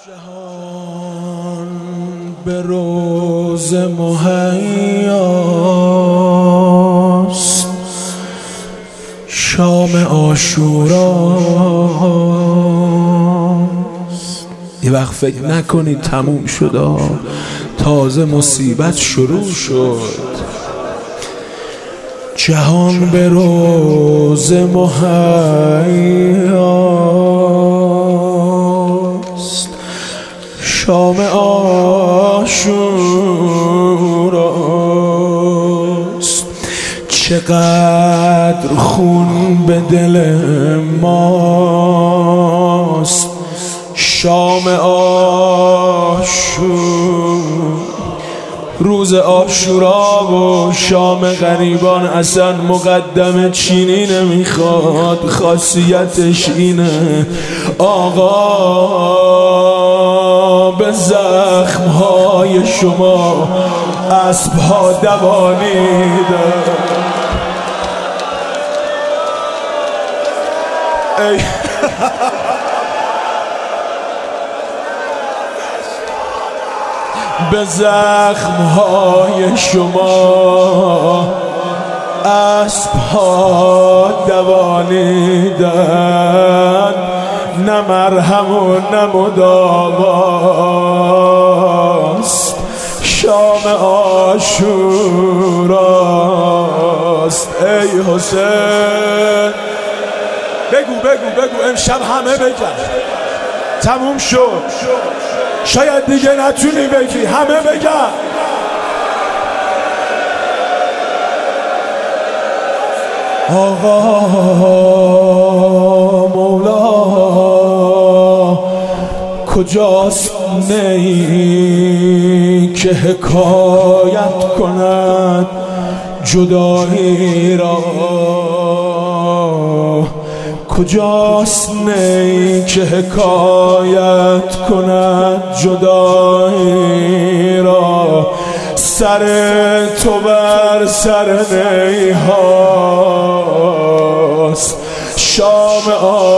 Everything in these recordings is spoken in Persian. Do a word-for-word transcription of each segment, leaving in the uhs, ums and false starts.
جهان به روز مهیاست، شام عاشوراست. یه وقت فکر نکنید تموم شد، تازه مصیبت شروع شد. جهان به روز مهیاست، شام عاشوراست. چقدر خون به دل ماست، شام عاشور. روز عاشورا و شام غریبان اصلا مقدم چینی نمیخواد، خاصیتش اینه آقا به زخمهای شما اسبها دوانیده. ای به زخمهای شما اسبها دوانیدن، نه مرهم و نه مداواست، شام عاشوراست. ای حسین بگو بگو بگو امشب همه بگن تموم شد، شاید دیگه نتونی بگی، همه بگن آقا مولا کجاست نی که حکایت کند جدایی را؟ کجاست نی که حکایت کند جدایی را؟ سر تو بر سر نی هاست، شام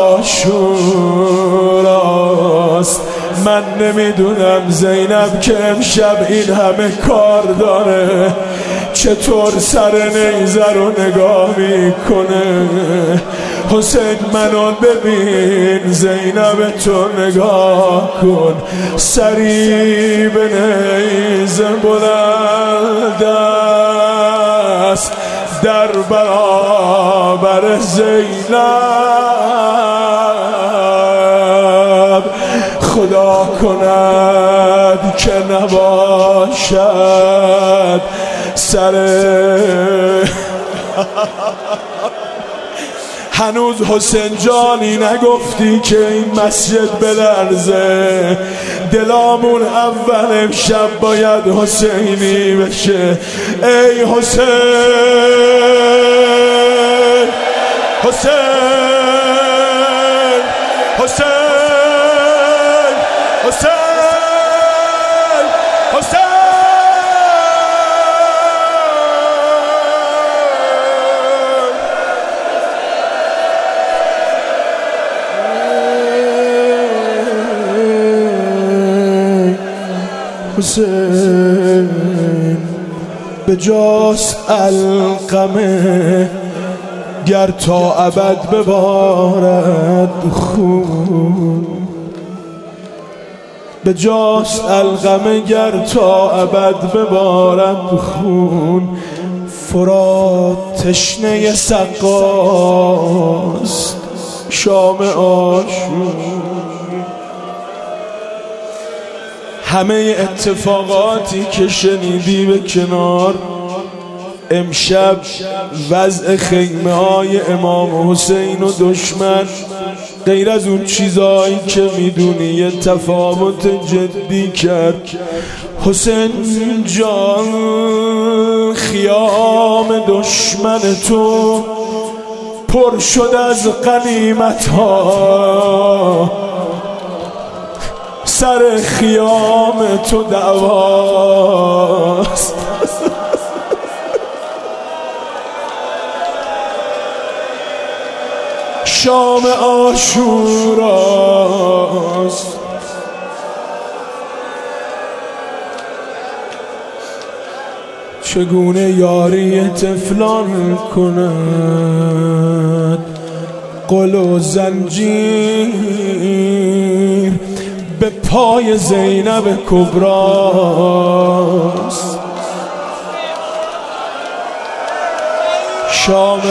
عاشوراست. من نمیدونم زینب که امشب این همه کار داره چطور سر نیزه رو نگاه میکنه. حسین منو ببین، زینب تو نگاه کن، سری به نیزه بلند است در برابر زینب. خدا کند که نباشد سر هنوز حسین جانی نگفتی که این مسجد بلرزه. دلامون اول امشب باید حسینی بشه. ای حسین حسین حسین حسین حسین حسین به جاس القمه گر تا ابد ببارد خون، به جاس القمه گر تا ابد ببارد خون. فرات تشنه سقاست، شام عاشور. همه اتفاقاتی که شنیدی به کنار، امشب وضع خیمه های امام حسین و دشمن غیر از اون چیزایی که میدونی یه تفاوت جدی کرد. حسین جان خیام دشمن تو پر شد از غنیمت ها، سر خیام تو دعواست. شام عاشوراست. چگونه یاری طفلان کند قل و زنجیر به پای زینب کبراست. شام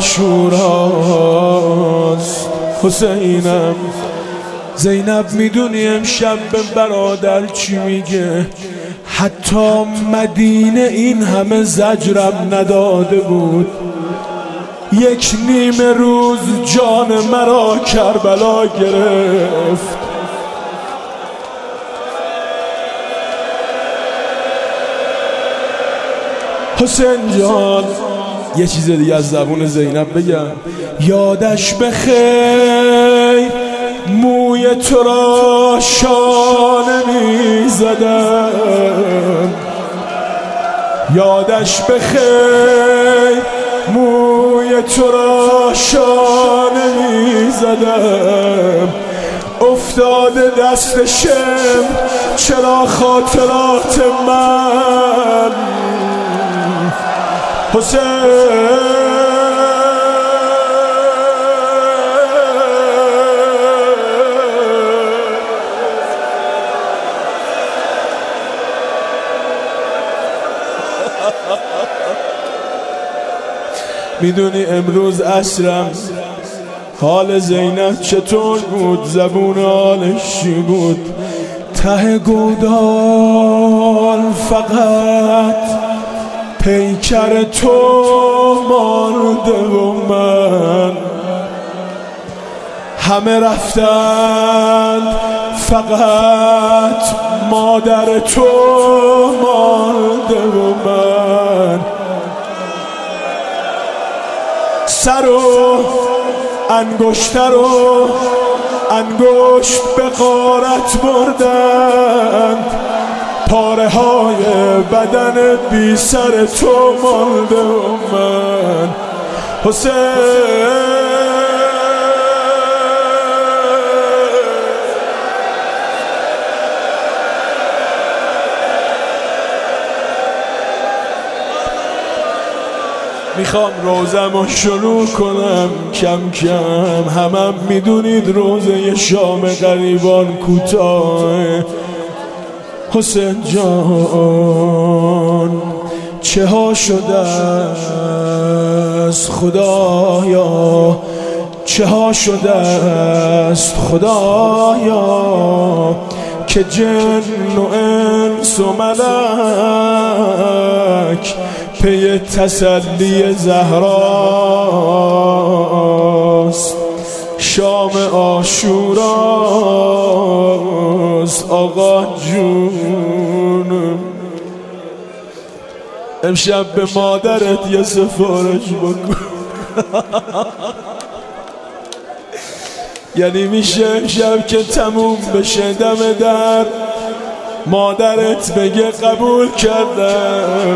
عاشوراست حسینم. زینب میدونی امشب به برادر چی میگه؟ حتی مدینه این همه زجرم نداده بود، یک نیمه روز جان مرا کربلا گرفت. حسین جان یه چیز دیگه از زبون زینب بگم، یادش بخیر موی تو را شانه می زدم، یادش بخیر موی تو را شانه می زدم. افتاده دست شم چرا خاطرات من حسین. میدونی امروز عصرم حال زینب چطور بود؟ زبون حالش چی بود؟ ته گودال فقط پیکر تو مانده و من، همه رفتند فقط مادر تو مانده و من. سر و انگشتر و انگشت به غارت بردند، پاره های بدن بی سر تو مانده و من حسین. میخوام روزمو شروع کنم کم کم، همم میدونید روزه شام غریبان کوتاه. حسین جان چه ها شده است خدایا، چه ها شده است خدایا که جن و انس و ملک پی تسلی زهراست. شام عاشوراست آقا جون. امشب به مادرت یه سفارش بکن. یعنی میشه امشب که تموم بشه دم در مادرت بگه قبول کردم.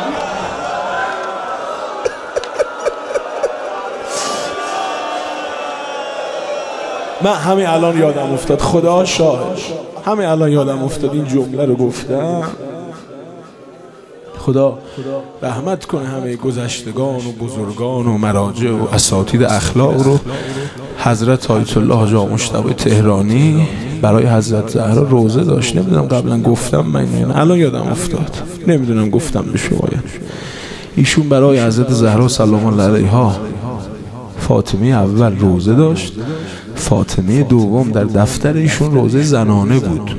من همین الان یادم افتاد، خدا شاهد، همین الان یادم افتاد این جمله رو گفتم. خدا رحمت کنه همه گذشتگان و بزرگان و مراجع و اساتید اخلاق رو. حضرت آیت الله حاجی آقا مجتبی تهرانی برای حضرت زهرا روزه داشت، نمیدونم قبلا گفتم من این الان یادم افتاد، نمیدونم گفتم به شما. ایشون برای حضرت زهرا سلام الله علیها فاطمه اول روزه داشت، فاطمه دوم در دفتر ایشون روزه زنانه بود،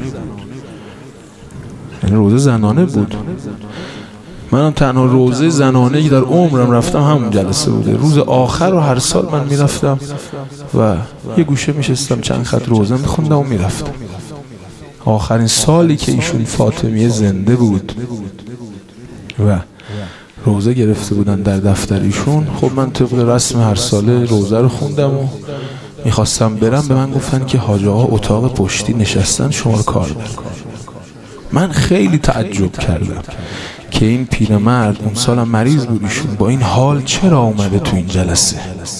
یعنی روزه زنانه بود. منم تنها روزه زنانه در عمرم رفتم همون جلسه بوده. روز آخر و هر سال من میرفتم و یه گوشه میشستم چند خط روزه میخوندم و میرفتم. آخرین سالی که ایشون فاطمه زنده بود و روزه گرفته بودن در دفتر ایشون، خب من طبق رسم هر ساله روزه رو خوندم و میخواستم برم. به من گفتن که حاج آقا اتاق پشتی نشستن شما رو کار دارن. من خیلی تعجب کردم که این پیرمرد اون سالم مریض بود ایشون، با این حال چرا اومده تو این جلسه.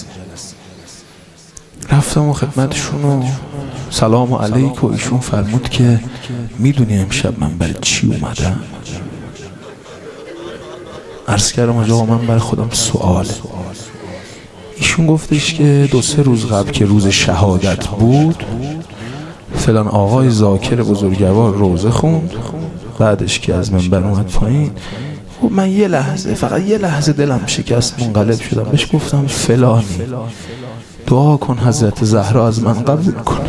رفتم و خدمتشون و سلام علیک و ایشون فرمود که میدونی امشب من برای چی اومدم؟ عرض کردم آقا من برای خودم سواله. ایشون گفتش که دو سه روز قبل که روز شهادت بود فلان آقای ذاکر بزرگوار روزه خوند، بعدش که از منبر اومد پایین من یه لحظه فقط یه لحظه دلم شکست، منقلب شدم. بهش گفتم فلانی دعا کن حضرت زهرا از من قبول کنه.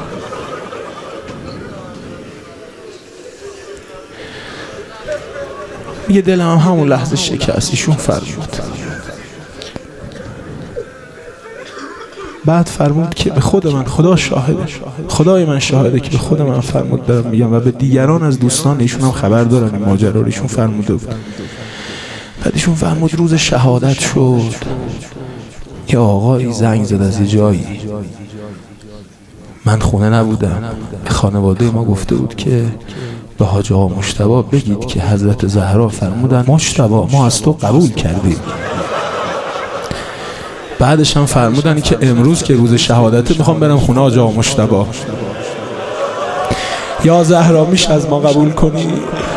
یه دلم همون لحظه شکست. ایشون فرمود بعد فرمود که به خود من، خدا شاهده، خدای من شاهده که به خود من فرمود دارم میگم و به دیگران از دوستان ایشون هم خبر دارن این ماجرا رو. ایشون فرموده بود. بعد ایشون فرمود روز شهادت شد یه آقایی زنگ زد از یه جایی، من خونه نبودم، خانواده ما گفته بود که به حاج آقا مجتبی بگید که حضرت زهرا فرمودن مجتبی ما از تو قبول کردیم. بعدش هم فرمودن که امروز که روز شهادته میخوام برم خونه حاج آقا مجتبی، یا زهرا میشه از ما قبول کنی؟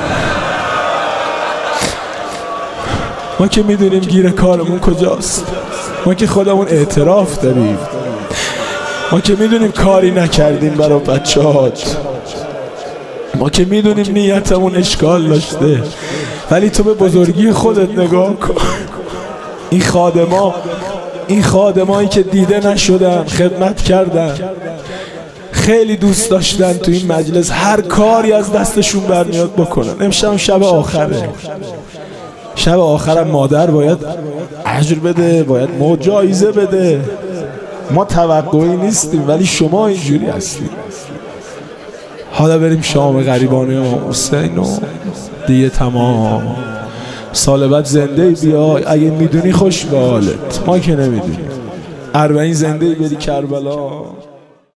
ما که میدونیم گیر کارمون کجاست، ما که خودمون اعتراف داریم، ما که میدونیم کاری نکردیم برای بچه‌هات، ما که میدونیم نیتمون اشکال داشته، ولی تو به بزرگی خودت نگاه کن. این خادما این خادمایی که دیده نشدن، خدمت کردن، خیلی دوست داشتن تو این مجلس هر کاری از دستشون برمیاد بکنن. امشب شب آخره، شب آخرم مادر باید اجر بده، باید ما جایزه بده. ما توقعی نیستیم ولی شما اینجوری هستید. حالا بریم شام غریبانه امام حسین و دیگه تمام. سال بعد زنده بیای، اگه میدونی خوش به حالت، ما که نمیدونیم. اربعین زنده بری کربلا.